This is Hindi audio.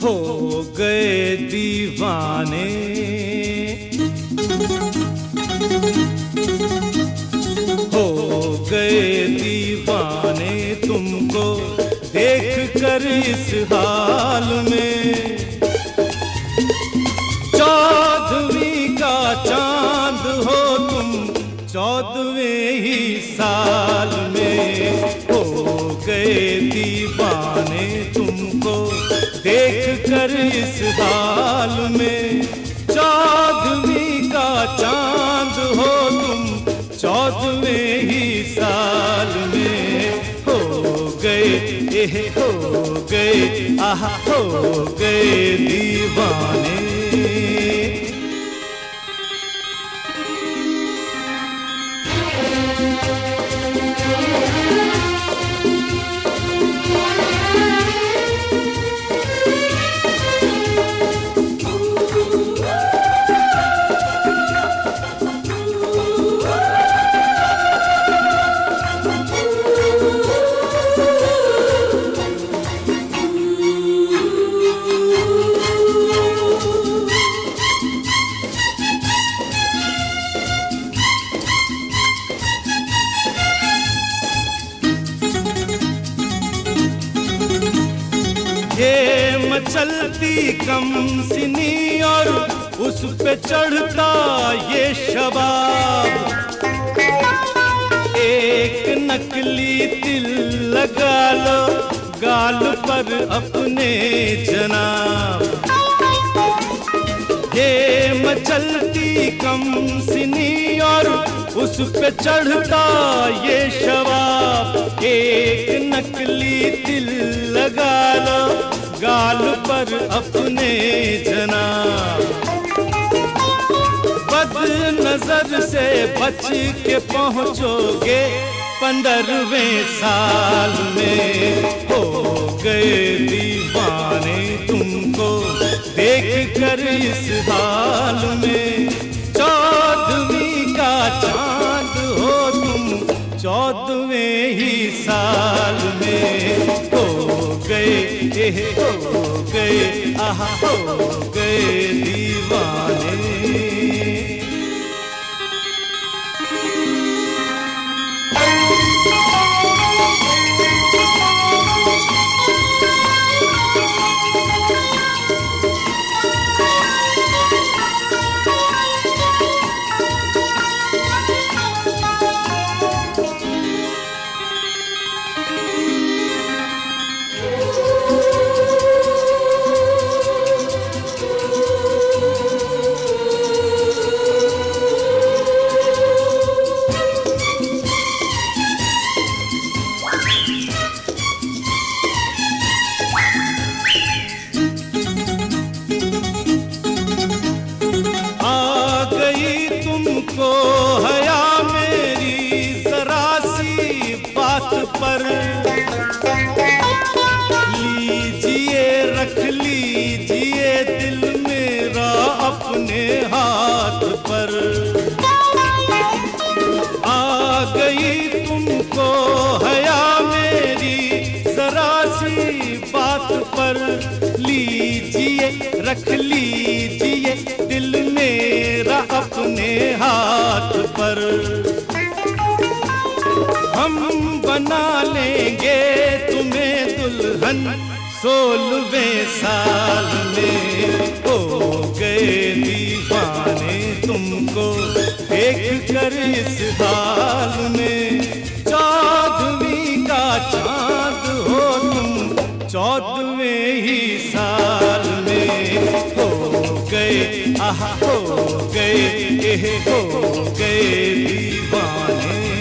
हो गए दीवाने, हो गए दीवाने तुमको देख कर इस हाल में। चौदहवीं का चांद हो तुम 14वें ही साल में। हो गए दीवाने तुमको देख कर इस हाल में। 14वीं का चांद हो तुम 14वें ही साल में। हो गए हो गए आहा हो गए दीवाने। ये मचलती कम सिनी और उस पे चढ़ता ये शबाब। एक नकली तिल लगा लो गाल पर अपने जनाब। ये मचलती कम सिनी और उस पे चढ़ता ये शबाब। एक नकली तिल लगा लो गाल पर अपने जनाब। बद नजर से बच के पहुंचोगे 15वें साल में। हो गए दीवाने तुमको देख कर इस हाल में। 14वीं का चांद हो तुम 14वें ही साल में। हो गए आहा हो गए दीवाने। तुमको हया मेरी जरा सी बात पर। लीजिए रख लीजिए दिल मेरा अपने हाथ पर। आ गई तुमको हया मेरी जरा सी बात पर। लीजिए रख लीजिए दिल मेरा अपने हाथ पर। हम बना लेंगे तुम्हें दुल्हन 16वें साल में। हो गए दीवाने तुमको देख कर इस हाल में। 14वीं का चांद हो तुम 14वें ही साल में। हो गए आहा हो गए दीवाने।